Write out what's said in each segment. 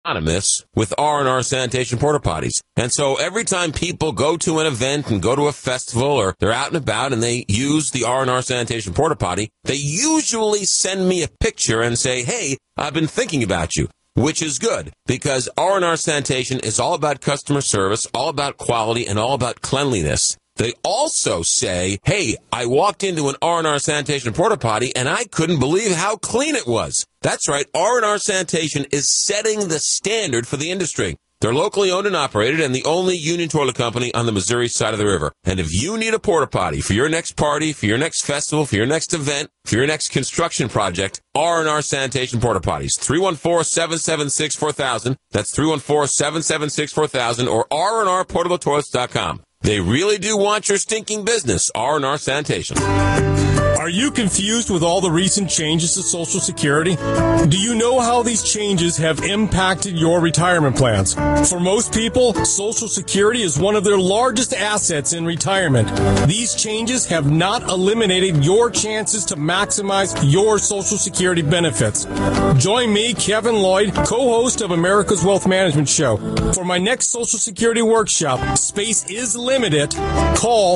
Anonymous with R&R Sanitation Porta Potties. And so every time people go to an event and go to a festival or they're out and about and they use the R&R Sanitation Porta Potty, they usually send me a picture and say, hey, I've been thinking about you, which is good because R&R Sanitation is all about customer service, all about quality, and all about cleanliness. They also say, hey, I walked into an R&R Sanitation Porta Potty and I couldn't believe how clean it was. That's right. R&R Sanitation is setting the standard for the industry. They're locally owned and operated and the only union toilet company on the Missouri side of the river. And if you need a porta potty for your next party, for your next festival, for your next event, for your next construction project, R&R Sanitation Porta Potties, 314-776-4000. That's 314-776-4000 or rnrportabletoilets.com. They really do want your stinking business, R&R Sanitation. Are you confused with all the recent changes to Social Security? Do you know how these changes have impacted your retirement plans? For most people, Social Security is one of their largest assets in retirement. These changes have not eliminated your chances to maximize your Social Security benefits. Join me, Kevin Lloyd, co-host of America's Wealth Management Show. For my next Social Security workshop, space is limited. Call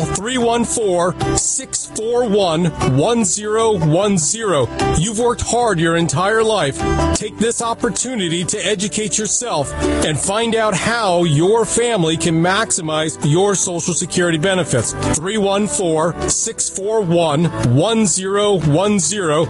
314-641-1010. You've worked hard your entire life. Take this opportunity to educate yourself and find out how your family can maximize your Social Security benefits. 314-641-1010.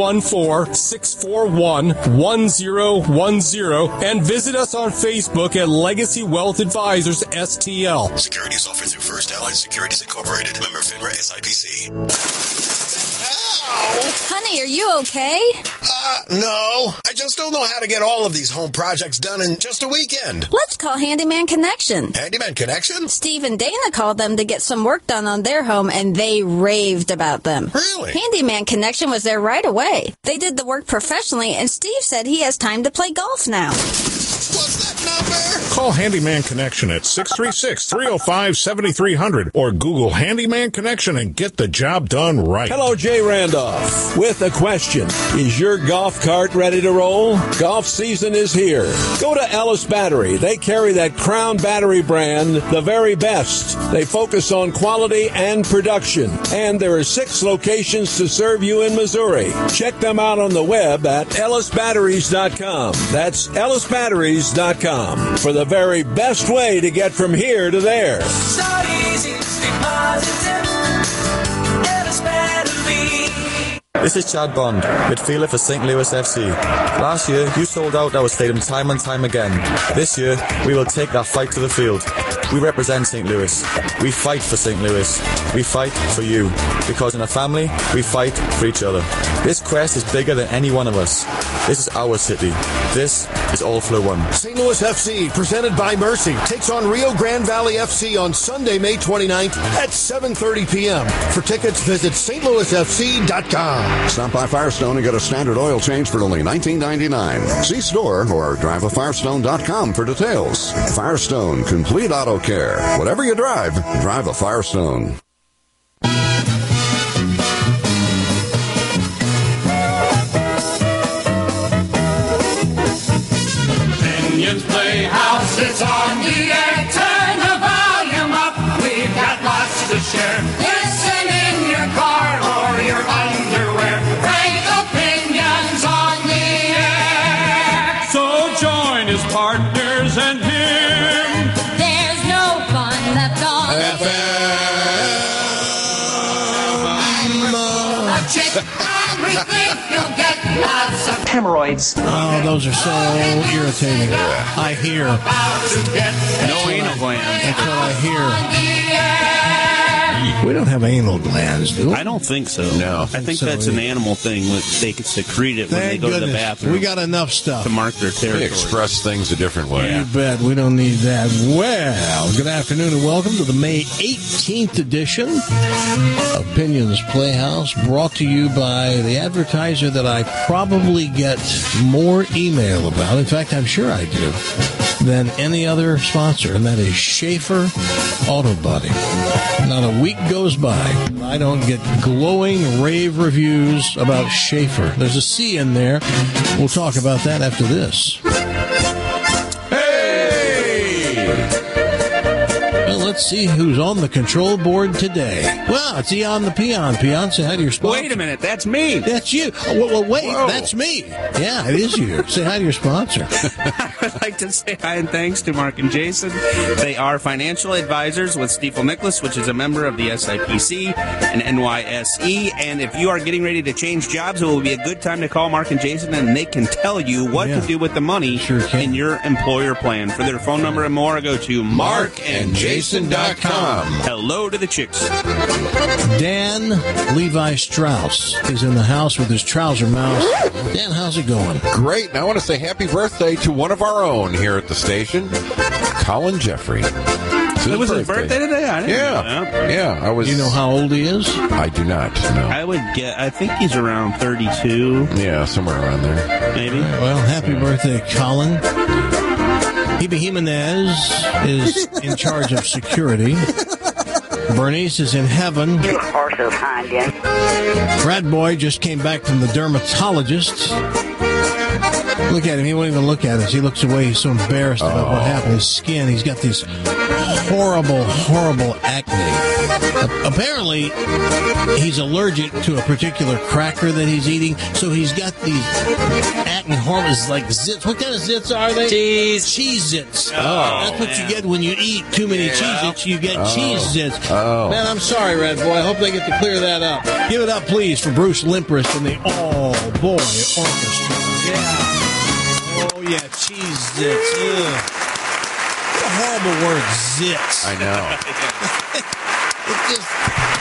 314-641-1010. And visit us on Facebook at Legacy Wealth Advisors STL. Securities offered through First Allied Securities Incorporated. Member FINRA SIPC. Honey, are you okay? No. I just don't know how to get all of these home projects done in just a weekend. Let's call Handyman Connection. Handyman Connection? Steve and Dana called them to get some work done on their home, and they raved about them. Really? Handyman Connection was there right away. They did the work professionally, and Steve said he has time to play golf now. What's that number? Call Handyman Connection at 636-305-7300 or Google Handyman Connection and get the job done right. Hello, Jay Randolph with a question. Is your golf cart ready to roll? Golf season is here. Go to Ellis Battery. They carry that Crown Battery brand, the very best. They focus on quality and production. And there are 6 locations to serve you in Missouri. Check them out on the web at ellisbatteries.com. That's ellisbatteries.com for the very best way to get from here to there. So easy to stay positive. Ellis Battery. This is Chad Bond, midfielder for St. Louis FC. Last year, you sold out our stadium time and time again. This year, we will take that fight to the field. We represent St. Louis. We fight for St. Louis. We fight for you. Because in a family, we fight for each other. This quest is bigger than any one of us. This is our city. This is All Flow One. St. Louis FC, presented by Mercy, takes on Rio Grande Valley FC on Sunday, May 29th at 7:30 p.m. For tickets, visit stlouisfc.com. Stop by Firestone and get a standard oil change for only $19.99. See store or drive a Firestone.com for details. Firestone, complete auto care. Whatever you drive a Firestone. Opinions Playhouse, it's on the air. Turn the volume up. We've got lots to share. Listen in your car or your underwear. Frank Opinions on the air. So join his partners and him. There's no fun left on A chick, everything you'll get lots of hemorrhoids. Oh, those are so irritating. I hear. No anal glands. That's what I hear. We don't have anal glands, do we? I don't think so. No. I think that's an animal thing. They can secrete it when they go to the bathroom. We got enough stuff to mark their territory. They express things a different way. You bet. We don't need that. Well, good afternoon and welcome to the May 18th edition of Opinions Playhouse, brought to you by the advertiser that I probably get more email about. In fact, I'm sure I do, than any other sponsor, and that is Schaefer Auto Body. Not a week goes by I don't get glowing rave reviews about Schaefer. There's a C in there. We'll talk about that after this. let's see who's on the control board today. Well, it's Eon the Peon. Peon, say hi to your sponsor. Wait a minute, that's me. That's you. Oh, well, wait, that's me. Yeah, it is you. Say hi to your sponsor. I would like to say hi and thanks to Mark and Jason. They are financial advisors with Stifel Nicholas, which is a member of the SIPC and NYSE. And if you are getting ready to change jobs, it will be a good time to call Mark and Jason, and they can tell you what to do with the money in your employer plan. For their phone number and more, go to markandjason.com. Hello to the chicks. Dan Levi Strauss is in the house with his trouser mouse. Dan, how's it going? Great. And I want to say happy birthday to one of our own here at the station, Colin Jeffrey. It was his birthday today? I didn't know that. Yeah. I was. Do you know how old he is? I do not know. I think he's around 32. Yeah, somewhere around there. Maybe. Well, happy birthday, Colin. Hebe Jimenez is in charge of security. Bernice is in heaven. You are so kind, yes. Brad Boy just came back from the dermatologist. Look at him. He won't even look at us. He looks away. He's so embarrassed about what happened. His skin, he's got this horrible, horrible acne. Apparently, he's allergic to a particular cracker that he's eating, so he's got these acne hormones like zits. What kind of zits are they? Cheese zits. That's what you get when you eat too many cheese zits. You get cheese zits. Man, I'm sorry, Red Boy. I hope they get to clear that up. Give it up, please, for Bruce Limpress and the All Boy Orchestra. Yeah. Oh, yeah, cheese zits. Ugh. What a horrible word, zits. I know. It just...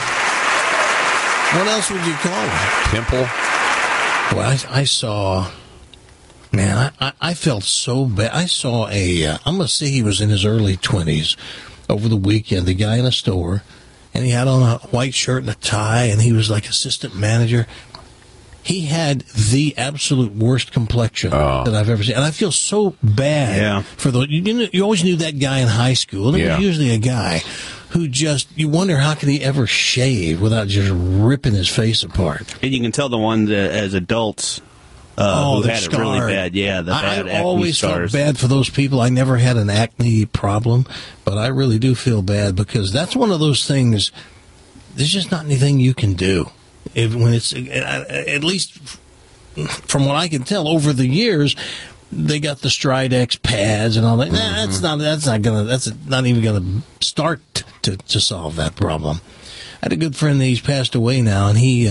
What else would you call it? Pimple? Well, I saw... Man, I felt so bad. I saw I'm going to say he was in his early 20s over the weekend, the guy in a store, and he had on a white shirt and a tie, and he was like assistant manager. He had the absolute worst complexion that I've ever seen. And I feel so bad for those. You always knew that guy in high school. And it was usually a guy who just, you wonder how could he ever shave without just ripping his face apart. And you can tell the ones as adults who had it really bad. Yeah, the bad acne I always scars. felt bad for those people. I never had an acne problem, but I really do feel bad because that's one of those things, there's just not anything you can do. When it's, at least from what I can tell, over the years, they got the Stridex pads and all that. That's not even gonna start to solve that problem. I had a good friend that he's passed away now, and he,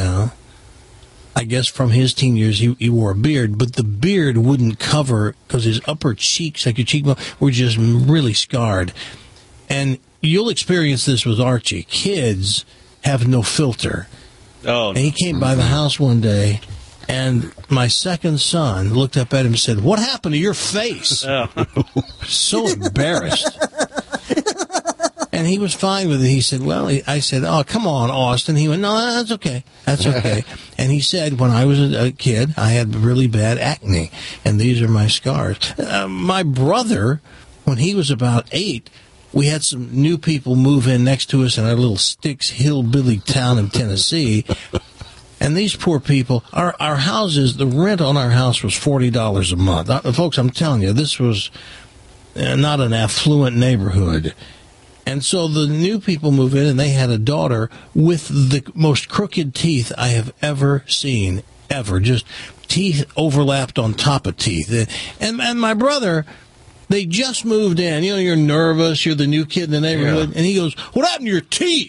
I guess from his teen years, he wore a beard, but the beard wouldn't cover because his upper cheeks, like your cheekbone, were just really scarred. And you'll experience this with Archie. Kids have no filter. And he came by the house one day, and my second son looked up at him and said, "What happened to your face?" So embarrassed. And he was fine with it. He said, I said, "Oh, come on, Austin." He went, "No, that's okay. That's okay." And he said, "When I was a kid, I had really bad acne, and these are my scars." My brother, when he was about 8, we had some new people move in next to us in our little Styx hillbilly town in Tennessee. And these poor people, our houses, the rent on our house was $40 a month. Folks, I'm telling you, this was not an affluent neighborhood. And so the new people move in, and they had a daughter with the most crooked teeth I have ever seen, ever. Just teeth overlapped on top of teeth. And my brother... They just moved in. You know, you're nervous. You're the new kid in the neighborhood. And he goes, "What happened to your teeth?"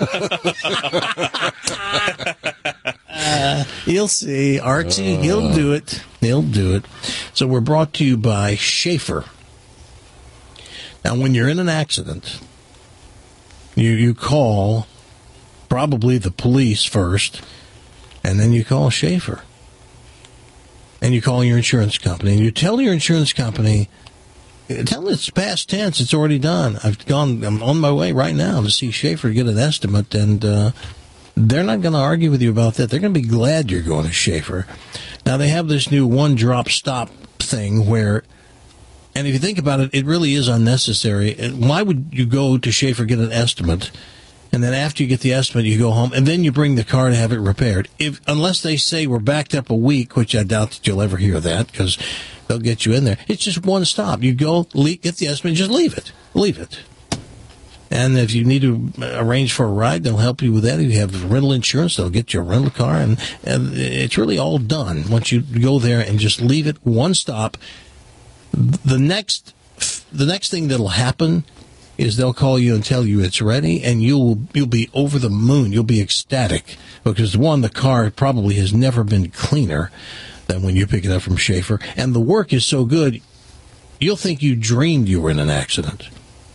You'll see. Archie, he'll do it. He'll do it. So we're brought to you by Schaefer. Now, when you're in an accident, you call probably the police first, and then you call Schaefer. And you call your insurance company. And you tell your insurance company, tell them it's past tense. It's already done. I'm on my way right now to see Schaefer to get an estimate, and they're not going to argue with you about that. They're going to be glad you're going to Schaefer. Now, they have this new one-drop stop thing where, and if you think about it, it really is unnecessary. Why would you go to Schaefer, get an estimate, and then after you get the estimate, you go home, and then you bring the car to have it repaired? Unless they say we're backed up a week, which I doubt that you'll ever hear that, because they'll get you in there. It's just one stop. You go, get the estimate, just leave it. Leave it. And if you need to arrange for a ride, they'll help you with that. If you have rental insurance, they'll get you a rental car. And it's really all done once you go there and just leave it one stop. The next thing that'll happen is they'll call you and tell you it's ready, and you'll be over the moon. You'll be ecstatic because, one, the car probably has never been cleaner than when you pick it up from Schaefer. And the work is so good, you'll think you dreamed you were in an accident.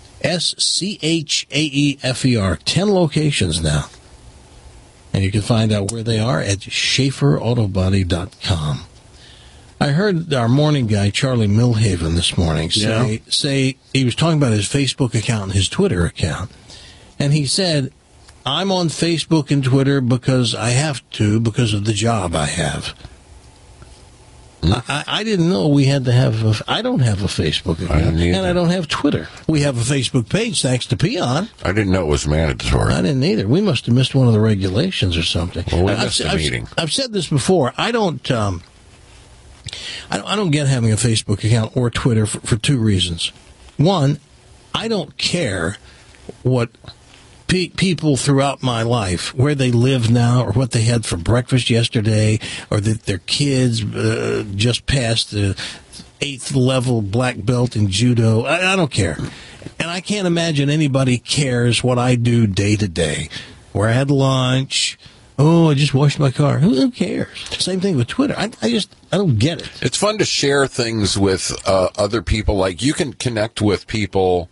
SCHAEFER, 10 locations now. And you can find out where they are at SchaeferAutobody.com. I heard our morning guy, Charlie Milhaven, this morning say he was talking about his Facebook account and his Twitter account. And he said, I'm on Facebook and Twitter because I have to, because of the job I have. I didn't know we had to have I don't have a Facebook account, and I don't have Twitter. We have a Facebook page, thanks to Peon. I didn't know it was mandatory. I didn't either. We must have missed one of the regulations or something. Well, we missed a meeting. I've said this before. I don't get having a Facebook account or Twitter for two reasons. One, I don't care what people throughout my life, where they live now or what they had for breakfast yesterday, or that their kids just passed the 8th level black belt in judo. I don't care. And I can't imagine anybody cares what I do day to day. Where I had lunch. Oh, I just washed my car. Who cares? Same thing with Twitter. I don't get it. It's fun to share things with other people. Like, you can connect with people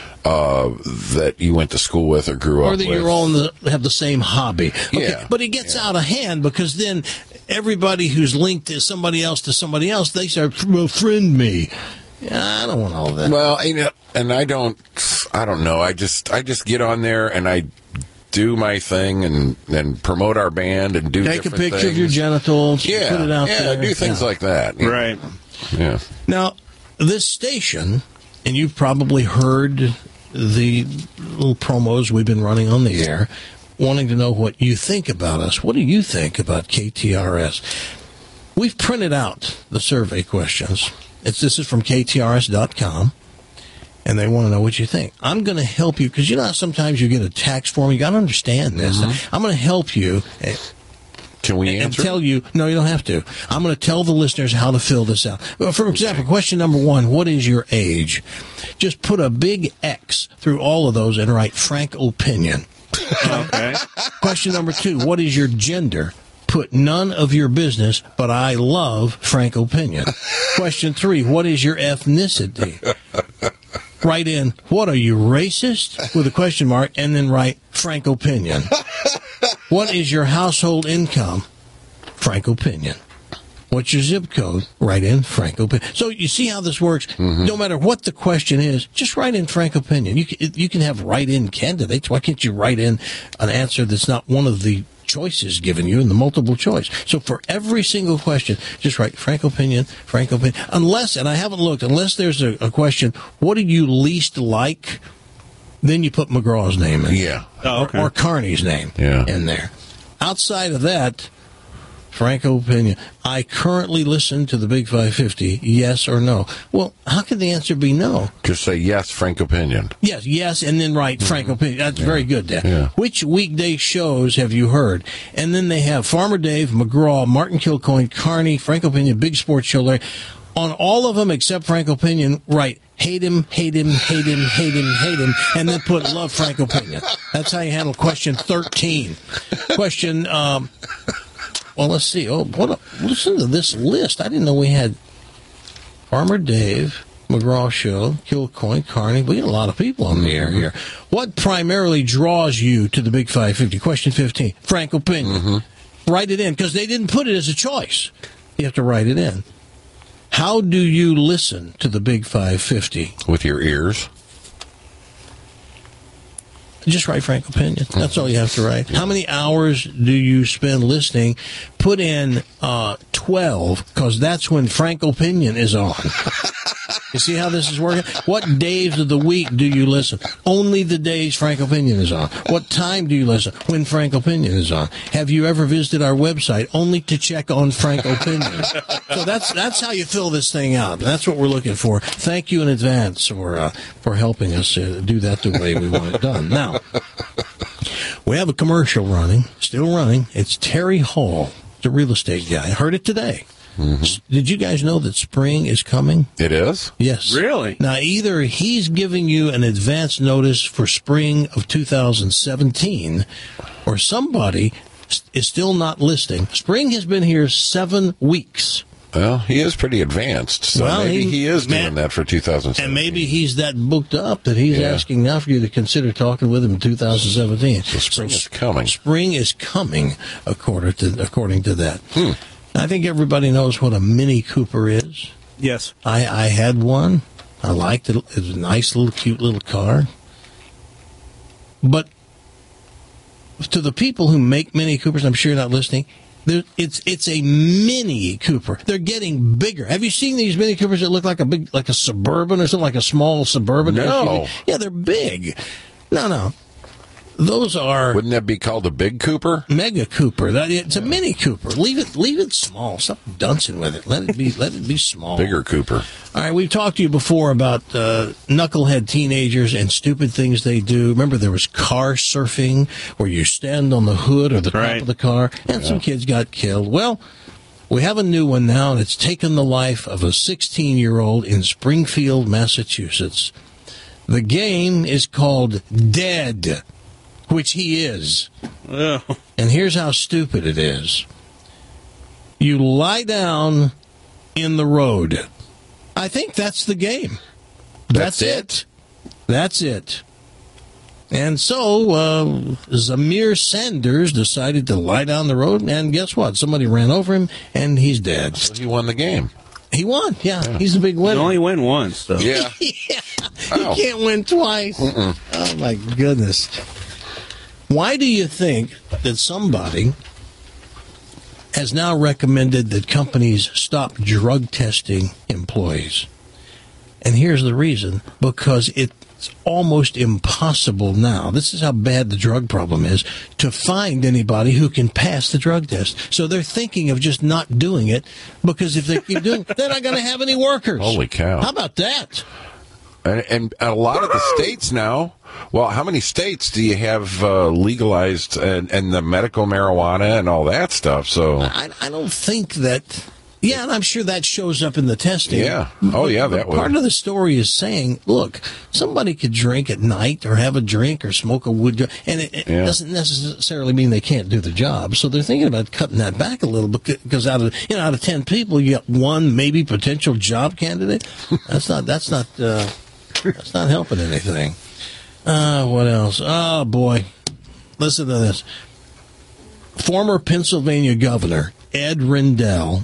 that you went to school with or grew up with. Or that you're all have the same hobby. Okay, yeah. But it gets out of hand because then everybody who's linked to somebody else, they start, well, friend me. I don't want all that. Well, and I don't know. I just get on there and I do my thing and promote our band and do take different a picture things. of your genitals. Yeah, put it out there. Do things like that. Right. Yeah. Now, this station, and you've probably heard the little promos we've been running on the air, wanting to know what you think about us. What do you think about KTRS? We've printed out the survey questions. This is from KTRS.com, and they want to know what you think. I'm going to help you, because you know how sometimes you get a tax form, you got to understand this. Mm-hmm. I'm going to help you. Can we answer? And tell you, no, you don't have to. I'm going to tell the listeners how to fill this out. For example, question number 1, what is your age? Just put a big X through all of those and write frank opinion. Okay. Question number 2, what is your gender? Put none of your business, but I love frank opinion. Question 3, what is your ethnicity? Write in, what are you, racist? With a question mark, and then write frank opinion. What is your household income? Frank opinion. What's your zip code? Write in frank opinion. So you see how this works? Mm-hmm. No matter what the question is, just write in frank opinion. You can have write-in candidates. Why can't you write in an answer that's not one of the choices given you in the multiple choice? So for every single question, just write frank opinion. Unless, and I haven't looked, unless there's a question, what do you least like? Then you put McGraw's name in. Yeah. Oh, okay. Or Carney's name in there. Outside of that, frank opinion. I currently listen to the Big 550, yes or no. Well, how can the answer be no? Just say yes, frank opinion. Yes, and then write frank opinion. That's very good, Dan. Yeah. Which weekday shows have you heard? And then they have Farmer Dave, McGraw, Martin Kilcoyne, Carney, frank opinion, Big Sports Show, Larry. On all of them except frank opinion, write hate him, and then put love frank opinion. That's how you handle question 13. Question, well, let's see. Listen to this list. I didn't know we had Farmer Dave, McGraw Show, Kilcoyne, Carney. We got a lot of people on the air here. What primarily draws you to the Big 550? Question 15. Frank opinion. Mm-hmm. Write it in, because they didn't put it as a choice. You have to write it in. How do you listen to the Big 550? With your ears? Just write frank opinion. That's all you have to write. How many hours do you spend listening? Put in 12, because that's when frank opinion is on. You see how this is working? What days of the week do you listen? Only the days Frank Opinion is on. What time do you listen? When Frank Opinion is on. Have you ever visited our website only to check on Frank Opinion? So that's how you fill this thing out. That's what we're looking for. Thank you in advance for helping us do that the way we want it done. Now, we have a commercial still running. It's Terry Hall, the real estate guy. I heard it today. Mm-hmm. Did you guys know that spring is coming? It is? Yes. Really? Now, either he's giving you an advance notice for spring of 2017, or somebody is still not listing. Spring has been here 7 weeks. Well, he is pretty advanced, so maybe he is doing that for 2017. And maybe he's that booked up that he's asking now for you to consider talking with him in 2017. So spring is coming. Spring is coming, according to that. I think everybody knows what a Mini Cooper is. Yes. I had one. I liked it. It was a nice little, cute little car. But to the people who make Mini Coopers, I'm sure you're not listening, it's a Mini Cooper. They're getting bigger. Have you seen these Mini Coopers that look like a Suburban or something, like a small Suburban? No. SUV? Yeah, they're big. No. Those are... Wouldn't that be called a Big Cooper? Mega Cooper. It's a Mini Cooper. Leave it small. Stop duncing with it. Let it be small. Bigger Cooper. All right, we've talked to you before about knucklehead teenagers and stupid things they do. Remember, there was car surfing, where you stand on the hood or the top of the car, and some kids got killed. Well, we have a new one now, and it's taken the life of a 16-year-old in Springfield, Massachusetts. The game is called Dead, which he is. Oh. And here's how stupid it is. You lie down in the road. I think that's the game. That's it. That's it. And so Zamir Sanders decided to lie down the road, and guess what? Somebody ran over him, and he's dead. So he won the game. He won, yeah. He's a big winner. You only win once, though. Yeah. You can't win twice. Oh, my goodness. Why do you think that somebody has now recommended that companies stop drug testing employees? And here's the reason. Because it's almost impossible now. This is how bad the drug problem is, to find anybody who can pass the drug test. So they're thinking of just not doing it, because if they keep doing it, they're not going to have any workers. Holy cow. How about that? And a lot of the states now, well, how many states do you have legalized and the medical marijuana and all that stuff? So I don't think that... Yeah, and I'm sure that shows up in the testing. Yeah. Oh, yeah, that would. Part of the story is saying, look, somebody could drink at night or have a drink or smoke a wood, and it doesn't necessarily mean they can't do the job. So they're thinking about cutting that back a little, because out of 10 people, you get one maybe potential job candidate. That's not helping anything. What else? Oh, boy. Listen to this. Former Pennsylvania Governor Ed Rendell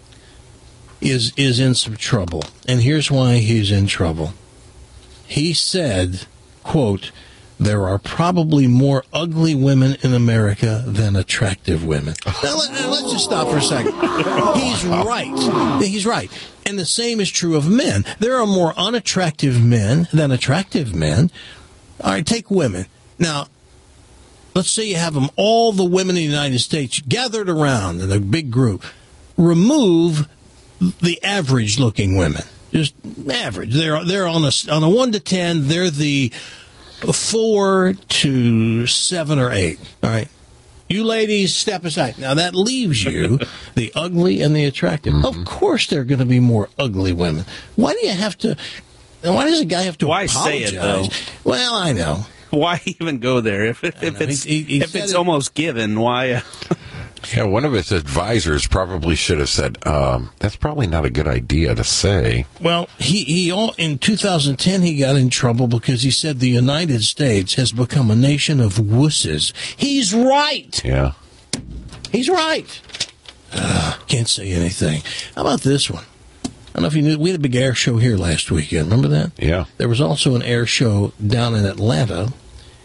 is in some trouble. And here's why he's in trouble. He said, quote, "There are probably more ugly women in America than attractive women." Now, let's just stop for a second. He's right. He's right. And the same is true of men. There are more unattractive men than attractive men. All right, take women. Now, let's say you have them, all the women in the United States gathered around in a big group. Remove the average-looking women, just average. They're on a 1 to 10. They're the 4 to 7 or 8. All right, you ladies, step aside. Now that leaves you the ugly and the attractive. Mm-hmm. Of course, there are going to be more ugly women. Why do you have to? Why does a guy have to? Why apologize? say it though? Well, I know. Why even go there if it's almost given? Why? Yeah, one of his advisors probably should have said, that's probably not a good idea to say. Well, he in 2010, he got in trouble because he said the United States has become a nation of wusses. He's right. Yeah. He's right. Can't say anything. How about this one? I don't know if you knew, we had a big air show here last weekend. Remember that? Yeah. There was also an air show down in Atlanta.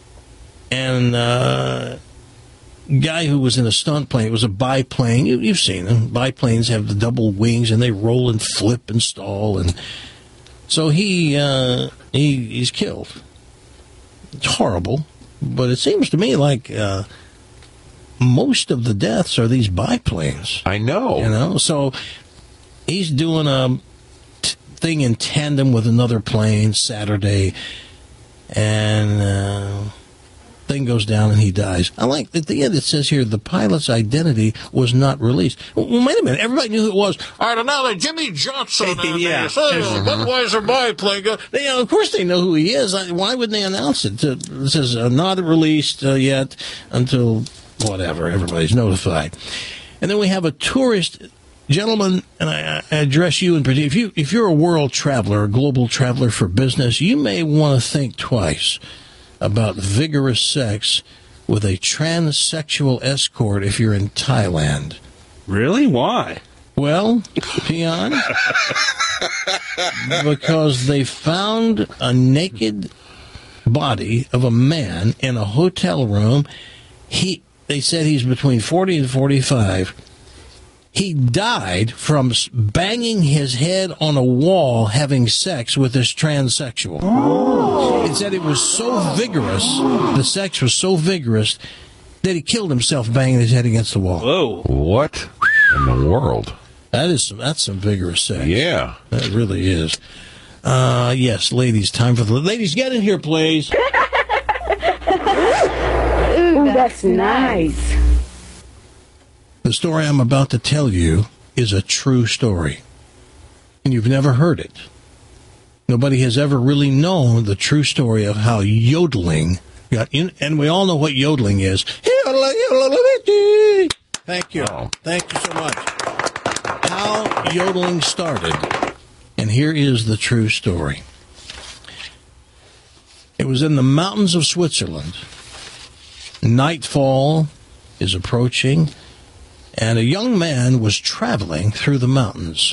And guy who was in a stunt plane, it was a biplane. You've seen them. Biplanes have the double wings, and they roll and flip and stall. And So he's killed. It's horrible, but it seems to me like most of the deaths are these biplanes. I know. So he's doing a thing in tandem with another plane Saturday, and thing goes down and he dies. I like at the end it says here the pilot's identity was not released. Well, wait a minute, everybody knew who it was. All right, now Jimmy Johnson. Budweiser biplane. Of course they know who he is. Why would they announce it? It says not released yet until whatever. Everybody's notified. And then we have a tourist. Gentlemen, and I address you in particular. If you're a world traveler, a global traveler for business, you may want to think twice about vigorous sex with a transsexual escort if you're in Thailand. Really? Why? Well, Peon, because they found a naked body of a man in a hotel room. They said he's between 40 and 45. He died from banging his head on a wall having sex with this transsexual. It said it was so vigorous, the sex was so vigorous, that he killed himself banging his head against the wall. Whoa. What in the world? That's some vigorous sex. Yeah. That really is. Yes, ladies, time for the... Ladies, get in here, please. Ooh, that's nice. The story I'm about to tell you is a true story, and you've never heard it. Nobody has ever really known the true story of how yodeling got in, and we all know what yodeling is. Thank you. Thank you so much. How yodeling started, and here is the true story. It was in the mountains of Switzerland. Nightfall is approaching, and a young man was traveling through the mountains,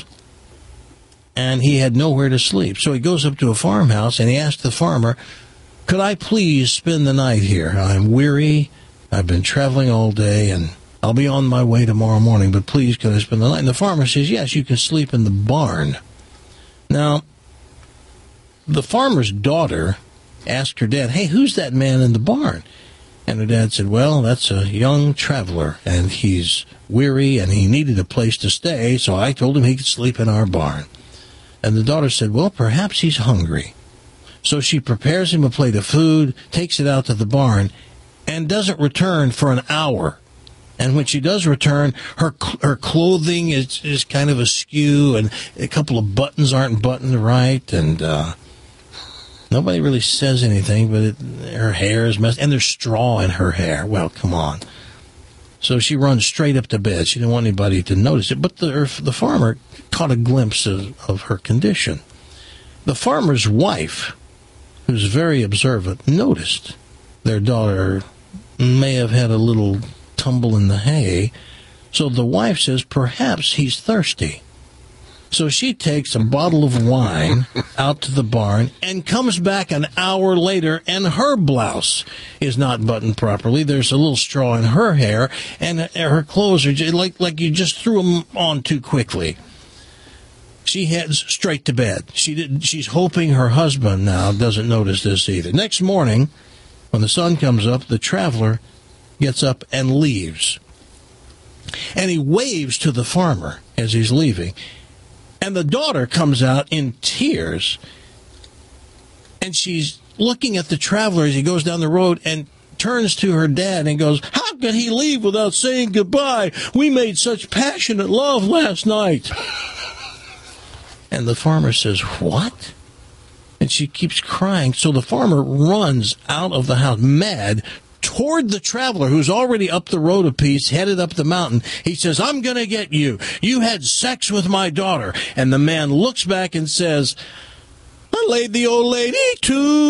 and he had nowhere to sleep. So he goes up to a farmhouse, and he asked the farmer, could I please spend the night here? I'm weary. I've been traveling all day, and I'll be on my way tomorrow morning, but please, could I spend the night? And the farmer says, yes, you can sleep in the barn. Now, the farmer's daughter asked her dad, hey, who's that man in the barn? And her dad said, well, that's a young traveler, and he's weary, and he needed a place to stay, so I told him he could sleep in our barn. And the daughter said, well, perhaps he's hungry. So she prepares him a plate of food, takes it out to the barn, and doesn't return for an hour. And when she does return, her clothing is kind of askew, and a couple of buttons aren't buttoned right, and nobody really says anything, but her hair is messed, and there's straw in her hair. Well, come on. So she runs straight up to bed. She didn't want anybody to notice it, but the farmer caught a glimpse of her condition. The farmer's wife, who's very observant, noticed their daughter may have had a little tumble in the hay, so the wife says perhaps he's thirsty. So she takes a bottle of wine out to the barn and comes back an hour later, and her blouse is not buttoned properly. There's a little straw in her hair, and her clothes are just like you just threw them on too quickly. She heads straight to bed. She's hoping her husband now doesn't notice this either. Next morning, when the sun comes up, the traveler gets up and leaves. And he waves to the farmer as he's leaving. And the daughter comes out in tears, and she's looking at the traveler as he goes down the road and turns to her dad and goes, how could he leave without saying goodbye? We made such passionate love last night. And the farmer says, what? And she keeps crying. So the farmer runs out of the house, mad, toward the traveler who's already up the road a piece, headed up the mountain. He says, I'm going to get you. You had sex with my daughter. And the man looks back and says, I laid the old lady too.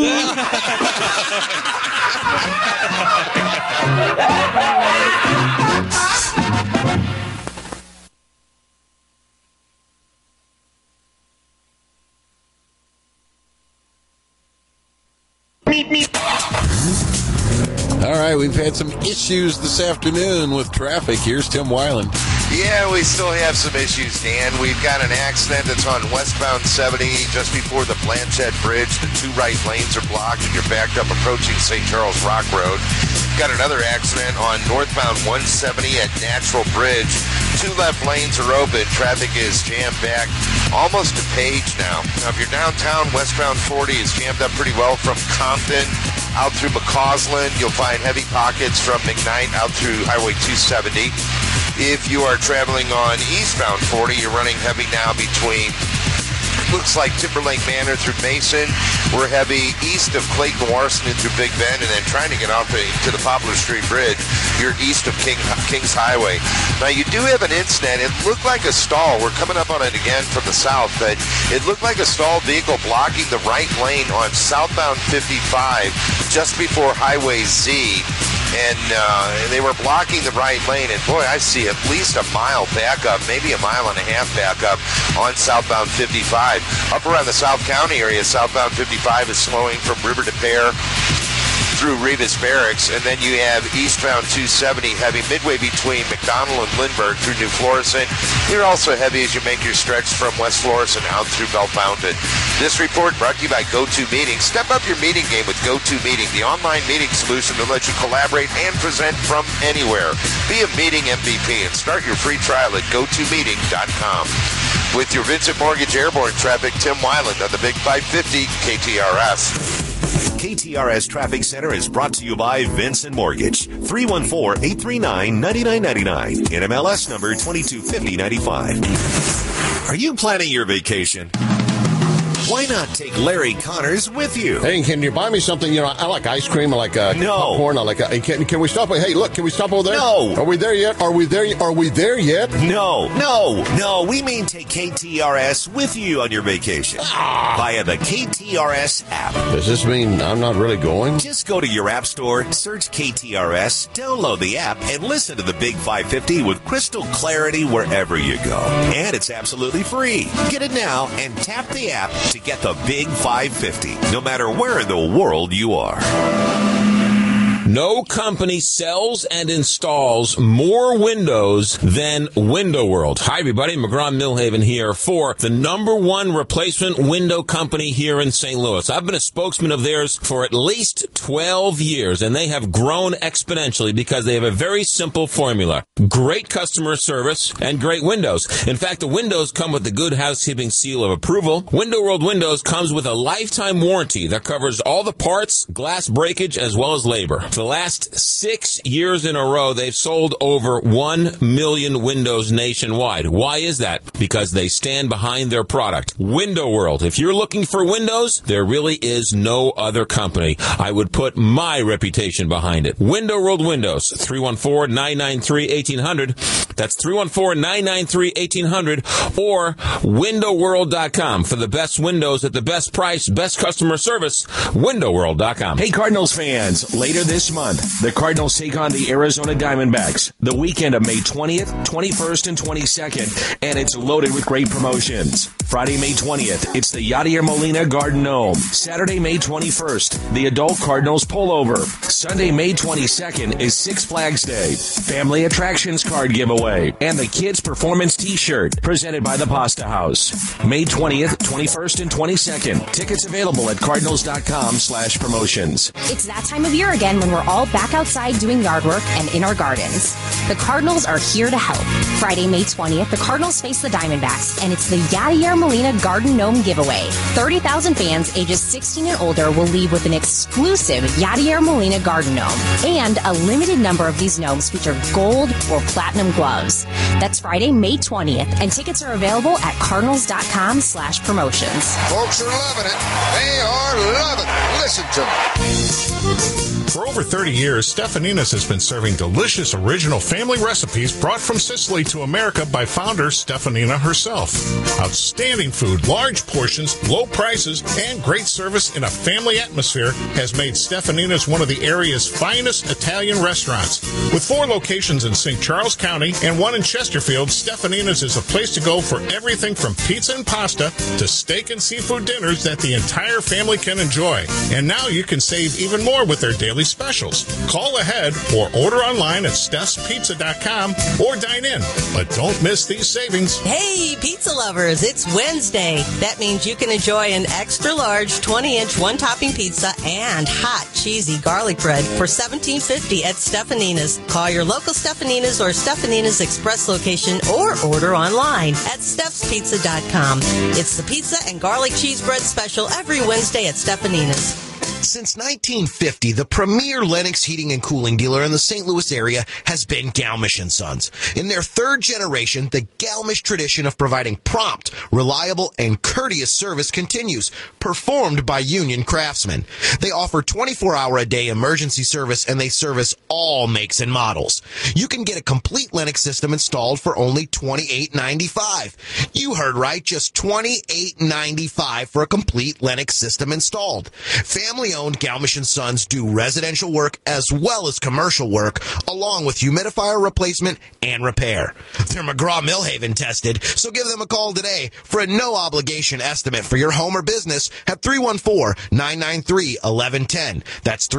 All right, we've had some issues this afternoon with traffic. Here's Tim Weiland. Yeah, we still have some issues, Dan. We've got an accident that's on westbound 70 just before the Blanchette Bridge. The two right lanes are blocked and you're backed up approaching St. Charles Rock Road. Got another accident on northbound 170 at Natural Bridge. Two left lanes are open. Traffic is jammed back almost to Page now. Now, if you're downtown, westbound 40 is jammed up pretty well from Compton out through McCausland. You'll find heavy pockets from McKnight out through Highway 270. If you are traveling on eastbound 40, you're running heavy now between, looks like Timberlake Manor through Mason. We're heavy east of Clayton Washington through Big Bend, and then trying to get off to the Poplar Street Bridge. You're east of Kings Highway. Now, you do have an incident. It looked like a stall. We're coming up on it again from the south, but it looked like a stalled vehicle blocking the right lane on southbound 55 just before Highway Z. And they were blocking the right lane, and boy, I see at least a mile backup, maybe a mile and a half backup on southbound 55. Up around the South County area, southbound 55 is slowing from River to Pear through Rivas Barracks, and then you have eastbound 270 heavy midway between McDonald and Lindbergh through New Florissant. You're also heavy as you make your stretch from West Florissant out through Bell Fountain. This report brought to you by GoToMeeting. Step up your meeting game with GoToMeeting, the online meeting solution that lets you collaborate and present from anywhere. Be a meeting MVP and start your free trial at GoToMeeting.com. With your Vincent Mortgage Airborne traffic, Tim Weiland on the Big 550 KTRS. KTRS Traffic Center is brought to you by Vincent Mortgage. 314-839-9999. NMLS number 225095. Are you planning your vacation? Why not take Larry Connors with you? Hey, can you buy me something? You know, I like ice cream. I like popcorn. I like. Can we stop? Hey, look, can we stop over there? No. Are we there yet? Are we there yet? No. We mean take KTRS with you on your vacation via the KTRS app. Does this mean I'm not really going? Just go to your app store, search KTRS, download the app, and listen to the Big 550 with crystal clarity wherever you go. And it's absolutely free. Get it now and tap the app to get the Big 550, no matter where in the world you are. No company sells and installs more windows than Window World. Hi, everybody. McGraw-Millhaven here for the #1 replacement window company here in St. Louis. I've been a spokesman of theirs for at least 12 years, and they have grown exponentially because they have a very simple formula. Great customer service and great windows. In fact, the windows come with the Good Housekeeping seal of approval. Window World Windows comes with a lifetime warranty that covers all the parts, glass breakage, as well as labor. For the last 6 years in a row, they've sold over 1 million windows nationwide. Why is that? Because they stand behind their product. Window World. If you're looking for windows, there really is no other company. I would put my reputation behind it. Window World Windows, 314-993-1800. That's 314-993-1800 or windowworld.com for the best windows at the best price, best customer service. Windowworld.com. Hey, Cardinals fans, later this month, the Cardinals take on the Arizona Diamondbacks the weekend of May 20th, 21st, and 22nd, and it's loaded with great promotions. Friday, May 20th, it's the Yadier Molina Garden Gnome. Saturday, May 21st, the Adult Cardinals Pullover. Sunday, May 22nd is Six Flags Day, Family Attractions Card Giveaway, and the Kids Performance T-Shirt presented by the Pasta House. May 20th, 21st, and 22nd. Tickets available at cardinals.com/promotions. It's that time of year again when we're all back outside doing yard work and in our gardens. The Cardinals are here to help. Friday, May 20th, the Cardinals face the Diamondbacks, and it's the Yadier Molina Garden Gnome Giveaway. 30,000 fans ages 16 and older will leave with an exclusive Yadier Molina Garden Gnome, and a limited number of these gnomes feature gold or platinum gloves. That's Friday, May 20th, and tickets are available at cardinals.com/promotions. Folks are loving it. They are loving it. Listen to them. For over 30 years, Stefanina's has been serving delicious original family recipes brought from Sicily to America by founder Stefanina herself. Outstanding food, large portions, low prices, and great service in a family atmosphere has made Stefanina's one of the area's finest Italian restaurants. With 4 locations in St. Charles County and 1 in Chesterfield, Stefanina's is a place to go for everything from pizza and pasta to steak and seafood dinners that the entire family can enjoy. And now you can save even more with their daily specials. Call ahead or order online at Steph'sPizza.com or dine in. But don't miss these savings. Hey, pizza lovers, it's Wednesday. That means you can enjoy an extra large 20-inch one-topping pizza and hot, cheesy garlic bread for $17.50 at Stefanina's. Call your local Stefanina's or Stefanina's Express location or order online at Steph'sPizza.com. It's the pizza and garlic cheese bread special every Wednesday at Stefanina's. Since 1950, the premier Lennox heating and cooling dealer in the St. Louis area has been Galmish & Sons. In their third generation, the Galmish tradition of providing prompt, reliable, and courteous service continues, performed by union craftsmen. They offer 24-hour-a-day emergency service, and they service all makes and models. You can get a complete Lennox system installed for only $28.95. You heard right, just $28.95 for a complete Lennox system installed. Family-owned Galmish & Sons do residential work as well as commercial work, along with humidifier replacement and repair. They're McGraw-Millhaven tested, so give them a call today for a no-obligation estimate for your home or business at 314-993-1110. That's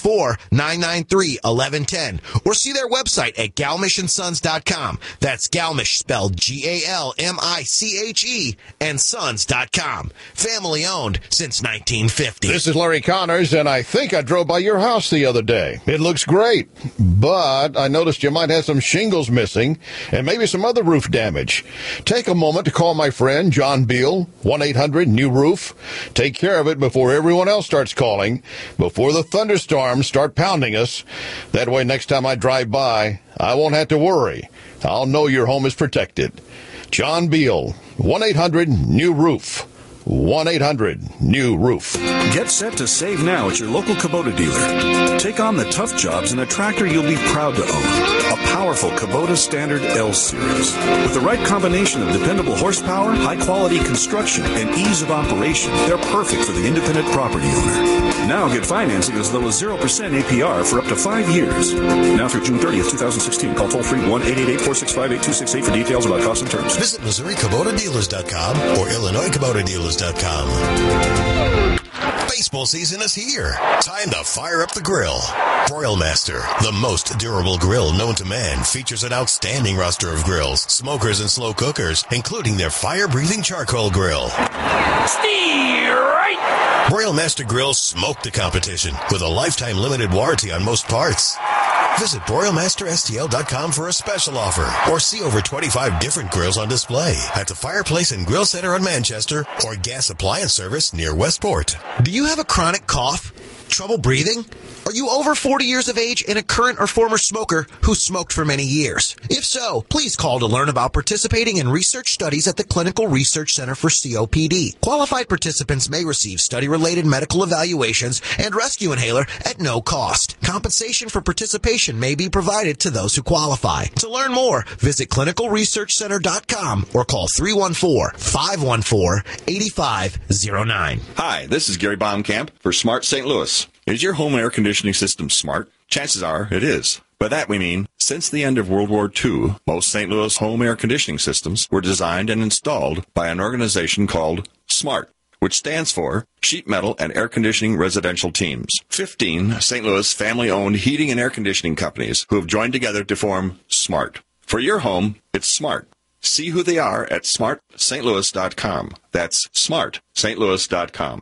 314-993-1110. Or see their website at GalmishAndSons.com. That's Galmish spelled Galmiche and Sons.com. Family-owned since 1950. This is Larry Connors, and I think I drove by your house the other day. It looks great, but I noticed you might have some shingles missing and maybe some other roof damage. Take a moment to call my friend John Beal, 1-800-NEW-ROOF. Take care of it before everyone else starts calling, before the thunderstorms start pounding us. That way, next time I drive by, I won't have to worry. I'll know your home is protected. John Beal, 1-800-NEW-ROOF. 1-800-NEW-ROOF. Get set to save now at your local Kubota dealer. Take on the tough jobs in a tractor you'll be proud to own. A powerful Kubota Standard L Series. With the right combination of dependable horsepower, high-quality construction, and ease of operation, they're perfect for the independent property owner. Now get financing as low as 0% APR for up to 5 years. Now through June 30th, 2016. Call toll-free 1-888-465-8268 for details about costs and terms. Visit MissouriKubotaDealers.com or IllinoisKubotaDealers.com. Baseball season is here. Time to fire up the grill. Broil Master, the most durable grill known to man, features an outstanding roster of grills, smokers, and slow cookers, including their fire-breathing charcoal grill. Steer right! Broil Master grills smoke the competition with a lifetime limited warranty on most parts. Visit BroilMasterSTL.com for a special offer or see over 25 different grills on display at the Fireplace and Grill Center on Manchester or Gas Appliance Service near Westport. Do you have a chronic cough? Trouble breathing? Are you over 40 years of age and a current or former smoker who smoked for many years? If so, please call to learn about participating in research studies at the Clinical Research Center for COPD. Qualified participants may receive study-related medical evaluations and rescue inhaler at no cost. Compensation for participation may be provided to those who qualify. To learn more, visit clinicalresearchcenter.com or call 314-514-8509. Hi, this is Gary Baumkamp for Smart St. Louis. Is your home air conditioning system smart? Chances are it is. By that we mean, since the end of World War II, most St. Louis home air conditioning systems were designed and installed by an organization called SMART, which stands for Sheet Metal and Air Conditioning Residential Teams. 15 St. Louis family-owned heating and air conditioning companies who have joined together to form SMART. For your home, it's smart. See who they are at smartstlouis.com. That's smartstlouis.com.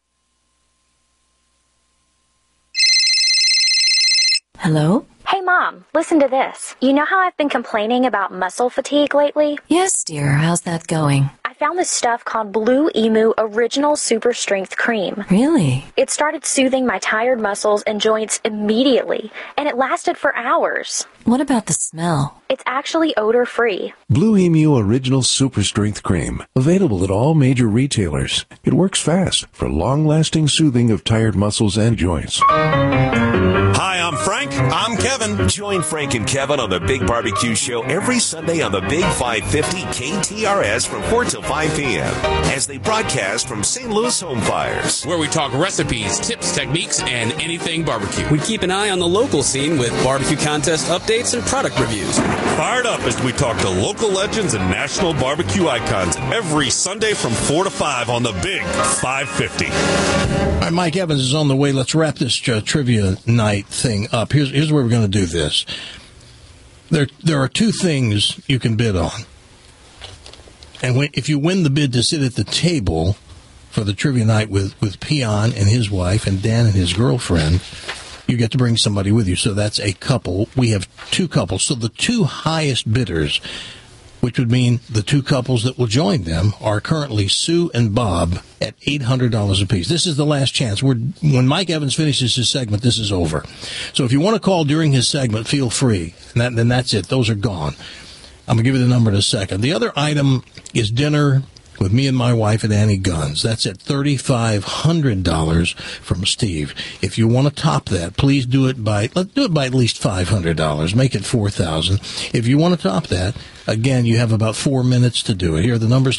Hello? Hey, Mom, listen to this. You know how I've been complaining about muscle fatigue lately? Yes, dear. How's that going? I found this stuff called Blue Emu Original Super Strength Cream. Really? It started soothing my tired muscles and joints immediately, and it lasted for hours. What about the smell? It's actually odor-free. Blue Emu Original Super Strength Cream. Available at all major retailers. It works fast for long-lasting soothing of tired muscles and joints. Hi, I'm Frank. I'm Kevin. Join Frank and Kevin on the Big Barbecue Show every Sunday on the Big 550 KTRS from 4 till 5 p.m. as they broadcast from St. Louis Home Fires, where we talk recipes, tips, techniques, and anything barbecue. We keep an eye on the local scene with barbecue contest updates and product reviews. Fired up as we talk to local legends and national barbecue icons every Sunday from 4 to 5 on the Big 550. All right, Mike Evans is on the way. Let's wrap this trivia night thing everything up. Here's where we're going to do this. There are two things you can bid on. And if you win the bid to sit at the table for the trivia night with Peon and his wife and Dan and his girlfriend, you get to bring somebody with you. So that's a couple. We have two couples. So the two highest bidders, which would mean the two couples that will join them, are currently Sue and Bob at $800 apiece. This is the last chance. When Mike Evans finishes his segment, this is over. So if you want to call during his segment, feel free. And then that's it. Those are gone. I'm going to give you the number in a second. The other item is dinner with me and my wife at Annie Gunn's. That's at $3,500 from Steve. If you want to top that, please let's do it by at least $500. Make it $4,000. If you want to top that, again, you have about 4 minutes to do it. Here are the numbers: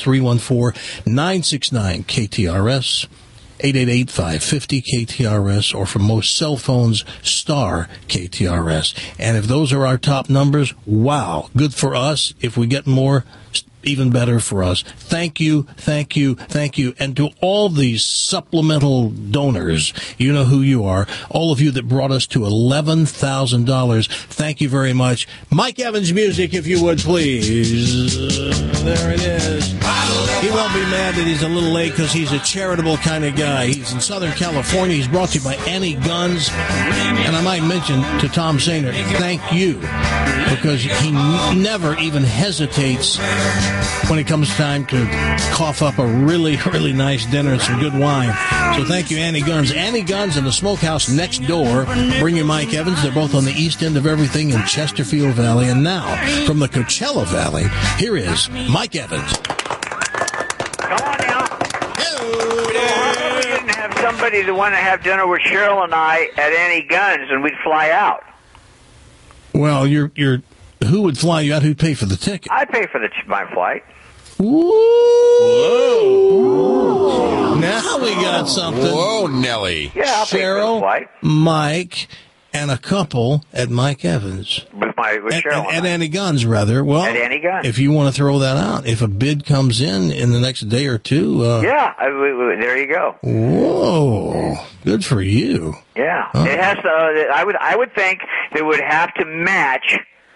314-969-KTRS, 888-550-KTRS, or for most cell phones, star KTRS. And if those are our top numbers, wow, good for us. If we get more, even better for us. Thank you, thank you, thank you. And to all these supplemental donors, you know who you are, all of you that brought us to $11,000, thank you very much. Mike Evans music, if you would, please. There it is. He won't be mad that he's a little late because he's a charitable kind of guy. He's in Southern California. He's brought to you by Annie Gunn's. And I might mention to Tom Sainer, thank you, because he never even hesitates when it comes time to cough up a really, really nice dinner and some good wine. So thank you, Annie Gunn's. Annie Gunn's and the Smokehouse next door bring you Mike Evans. They're both on the east end of everything in Chesterfield Valley. And now, from the Coachella Valley, here is Mike Evans. Come on now. Hello. We didn't have somebody to want to have dinner with Cheryl and I at Annie Gunn's, and we'd fly out. Well, who would fly you out? Who'd pay for the ticket? I'd pay for my flight. Whoa. Now we got something. Whoa, Nelly. Yeah, I'll pay for the Cheryl, flight. Mike, and a couple at Mike Evans. With Cheryl. At Annie Gunn's, rather. Well, at Annie Gunn's. If you want to throw that out, if a bid comes in the next day or two. Yeah, there you go. Whoa. Good for you. Yeah. Huh. It has to, I would think it would have to match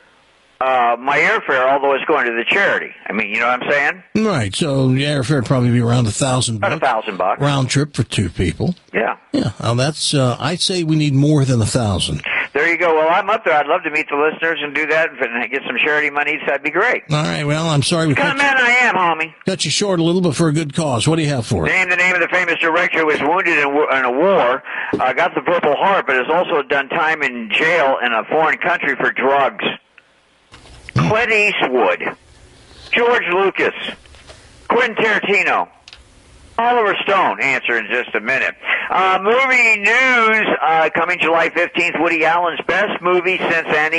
my airfare, although it's going to the charity. I mean, you know what I'm saying? Right. So the airfare would probably be around $1,000. About $1,000 round trip for two people. Yeah. Yeah. Well, that's. I'd say we need more than $1,000. There you go. Well, I'm up there. I'd love to meet the listeners and do that and get some charity money. So that'd be great. All right. Well, I'm sorry we what kind of man I am, homie. Cut you short a little, but for a good cause. What do you have for us? Name the name of the famous director who was wounded in a war, got the Purple Heart, but has also done time in jail in a foreign country for drugs. Clint Eastwood, George Lucas, Quentin Tarantino, Oliver Stone. Answer in just a minute. Movie news coming July 15th. Woody Allen's best movie since Annie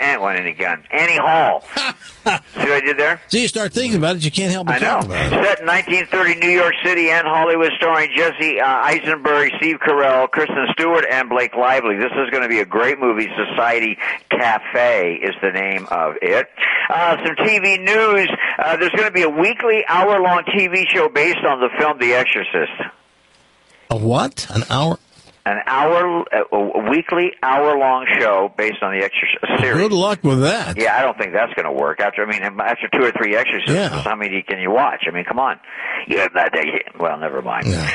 Hall. See what I did there? See, you start thinking about it, you can't help but talk about it. Set in 1930 New York City and Hollywood, starring Jesse Eisenberg, Steve Carell, Kristen Stewart, and Blake Lively. This is going to be a great movie. Society Cafe is the name of it. Some TV news. There's going to be a weekly hour-long TV show based on the film The Exorcist. A what? An hour? A weekly hour-long show based on the Exorcist series. Good luck with that. Yeah, I don't think that's going to work. After 2 or 3 Exorcists, how many can you watch? I mean, come on. Well, never mind. Yeah.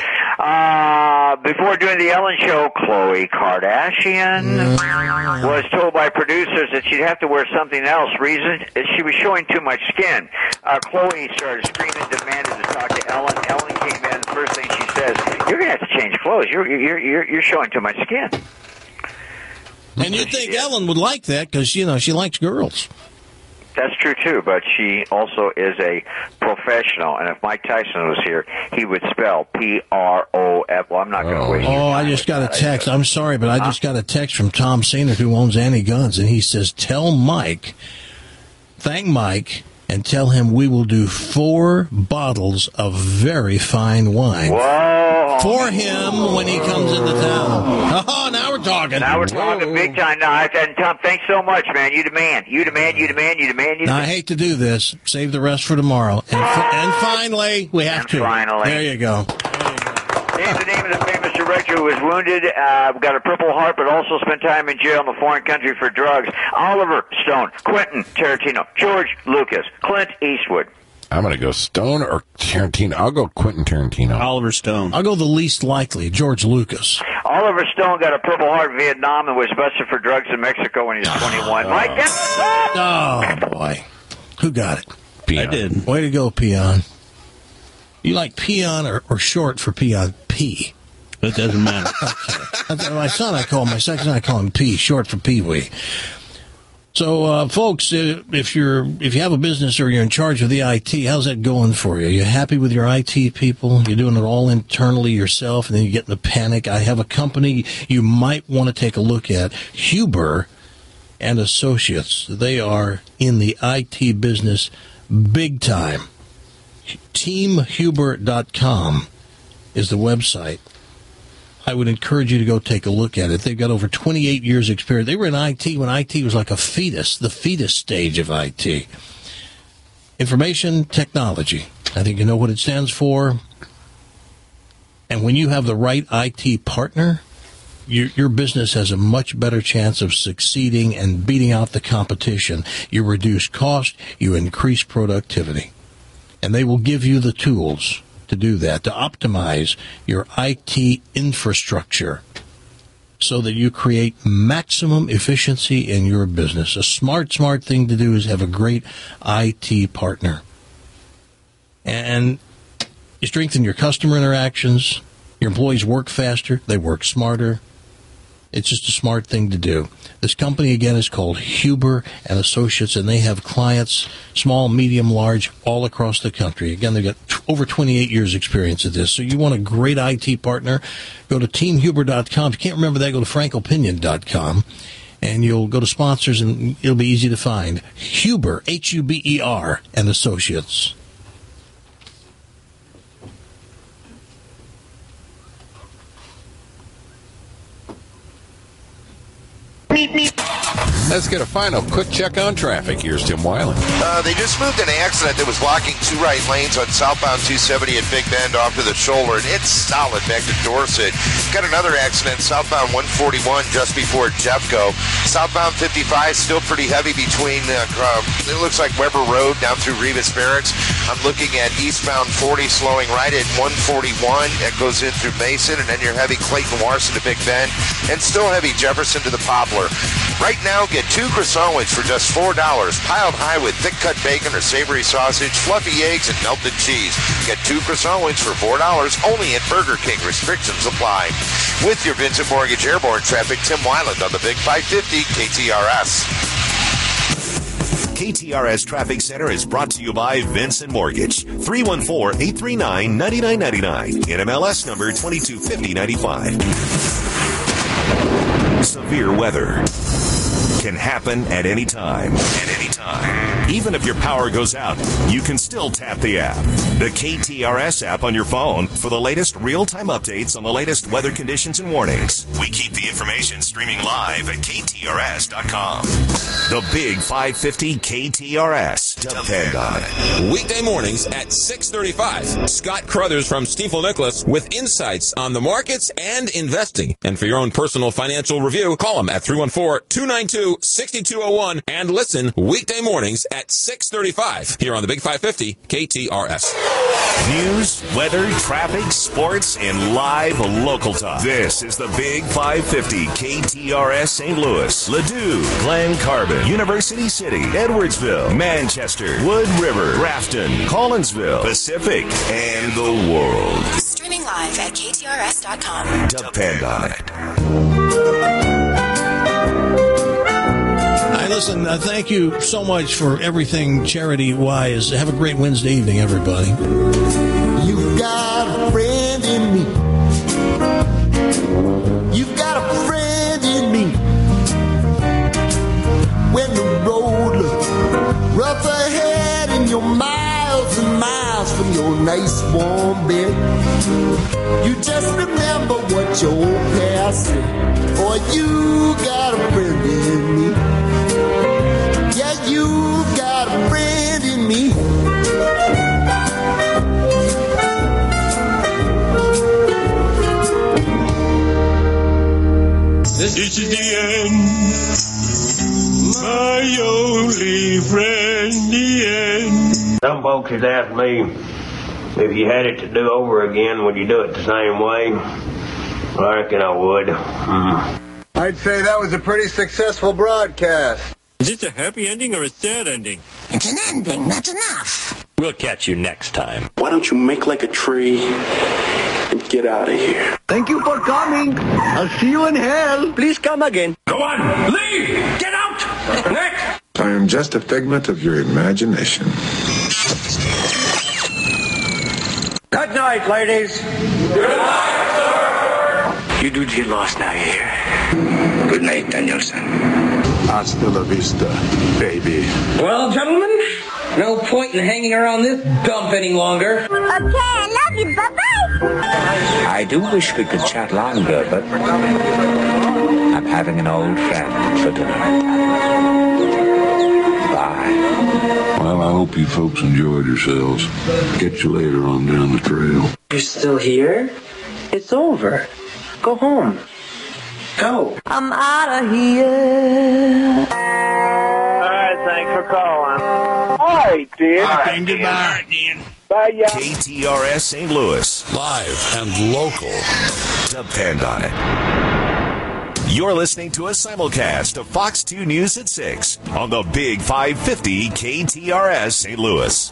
Before doing the Ellen Show, Khloe Kardashian was told by producers that she'd have to wear something else. Reason is she was showing too much skin. Khloe started screaming, demanded to talk to Ellen. Ellen came in. The first thing she says, "You're going to have to change clothes. You're showing too much skin." And you'd think Ellen would like that because, she likes girls. That's true, too, but she also is a professional, and if Mike Tyson was here, he would spell P-R-O-F. Well, I'm not going to waste your time. I just got a text. I'm sorry, but I just got a text from Tom Sainer, who owns Annie Gunn's, and he says, thank Mike, and tell him we will do 4 bottles of very fine wine. Whoa. For him when he comes into town. Oh, now we're talking. Now we're talking big time. And Tom, thanks so much, man. You demand. Now, I hate to do this. Save the rest for tomorrow. And finally, we have to. Finally. There you go. Named the name of the famous director who was wounded, got a Purple Heart, but also spent time in jail in a foreign country for drugs. Oliver Stone, Quentin Tarantino, George Lucas, Clint Eastwood. I'm going to go Stone or Tarantino. I'll go Quentin Tarantino. Oliver Stone. I'll go the least likely, George Lucas. Oliver Stone got a Purple Heart in Vietnam and was busted for drugs in Mexico when he was 21. Mike Epperson! Oh, boy. Who got it? Peon. I did. Way to go, Peon. You like peon or short for peon? P. It doesn't matter. Okay. My second son, I call him P, short for Pee-wee. So, folks, if you have a business or you're in charge of the IT, how's that going for you? Are you happy with your IT people? You're doing it all internally yourself, and then you get in a panic. I have a company you might want to take a look at, Huber and Associates. They are in the IT business big time. TeamHuber.com is the website. I would encourage you to go take a look at it. They've got over 28 years experience. They were in IT when IT was like a fetus, the fetus stage of IT. Information technology. I think you know what it stands for. And when you have the right IT partner, your business has a much better chance of succeeding and beating out the competition. You reduce cost, you increase productivity. And they will give you the tools to do that, to optimize your IT infrastructure so that you create maximum efficiency in your business. A smart thing to do is have a great IT partner. And you strengthen your customer interactions. Your employees work faster. They work smarter. It's just a smart thing to do. This company, again, is called Huber and Associates, and they have clients, small, medium, large, all across the country. Again, they've got over 28 years experience at this. So you want a great IT partner, go to teamhuber.com. If you can't remember that, go to frankopinion.com, and you'll go to sponsors, and it'll be easy to find. Huber, Huber, and Associates. Let's get a final quick check on traffic. Here's Tim Weiland. They just moved an accident that was blocking two right lanes on southbound 270 at Big Bend off to the shoulder, and it's solid back to Dorset. Got another accident southbound 141 just before Jeffco. Southbound 55 still pretty heavy between, it looks like Weber Road down through Revis Barracks. I'm looking at eastbound 40 slowing right at 141. That goes in through Mason, and then you're heavy Clayton Warson to Big Bend, and still heavy Jefferson to the Poplar. Right now, get 2 croissant wings for just $4, piled high with thick-cut bacon or savory sausage, fluffy eggs, and melted cheese. Get 2 croissant wings for $4 only at Burger King. Restrictions apply. With your Vincent Mortgage Airborne Traffic, Tim Weiland on the Big 550 KTRS. KTRS Traffic Center is brought to you by Vincent Mortgage. 314-839-9999. NMLS number 225095. Severe weather can happen at any time. Even if your power goes out, you can still tap the app. The KTRS app on your phone for the latest real-time updates on the latest weather conditions and warnings. We keep the information streaming live at KTRS.com. The Big 550 KTRS. Depend on it. Weekday mornings at 6:35. Scott Crothers from Stifel Nicholas with insights on the markets and investing. And for your own personal financial review, call him at 314-292-6201 and listen weekday mornings at 6:35 here on the Big 550 KTRS. News, weather, traffic, sports, and live local talk. This is the Big 550 KTRS St. Louis, Ladue, Glen Carbon, University City, Edwardsville, Manchester, Wood River, Grafton, Collinsville, Pacific, and the world. Streaming live at KTRS.com. Depend on it. Listen, thank you so much for everything charity-wise. Have a great Wednesday evening, everybody. You've got a friend in me. You've got a friend in me. When the road looks rough ahead and you're miles and miles from your nice warm bed, you just remember what your old past said. Or you got a friend in me. Yeah, you've got a friend in me. This is the end. My only friend, the end. Some folks has asked me, if you had it to do over again, would you do it the same way? Well, I reckon I would. I'd say that was a pretty successful broadcast. Is this a happy ending or a sad ending? It's an ending, that's enough. We'll catch you next time. Why don't you make like a tree and get out of here? Thank you for coming. I'll see you in hell. Please come again. Go on, leave! Get out! Next! I am just a figment of your imagination. Good night, ladies. Good night, sir! You dudes get lost now, you hear? Good night, Danielson. Hasta la vista, baby. Well, gentlemen, no point in hanging around this dump any longer. Okay, I love you. Bye-bye. I do wish we could chat longer, but I'm having an old friend for dinner. Bye. Well, I hope you folks enjoyed yourselves. Catch you later on down the trail. You're still here? It's over. Go home. Go. I'm out of here. All right, thanks for calling. All right, Dan. All right, goodbye. Bye, yeah. KTRS St. Louis. Live and local. Depend on it. You're listening to a simulcast of Fox 2 News at 6 on the Big 550 KTRS St. Louis.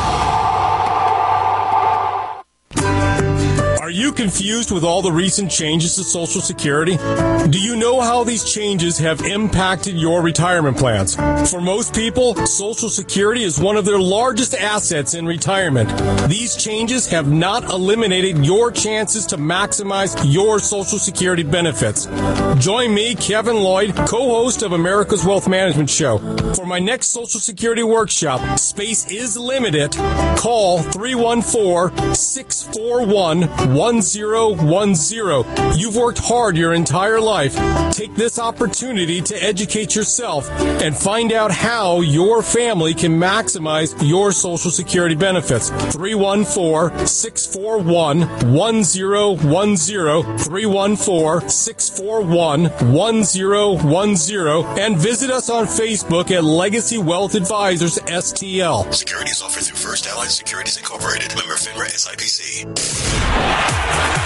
Are you confused with all the recent changes to Social Security? Do you know how these changes have impacted your retirement plans? For most people, Social Security is one of their largest assets in retirement. These changes have not eliminated your chances to maximize your Social Security benefits. Join me, Kevin Lloyd, co-host of America's Wealth Management Show. For my next Social Security workshop, space is limited. Call 314-641-1010. You've worked hard your entire life. Take this opportunity to educate yourself and find out how your family can maximize your Social Security benefits. 314-641-1010. 314-641-1010. And visit us on Facebook at Legacy Wealth Advisors STL. Securities offered through First Allied Securities Incorporated. Member FINRA SIPC.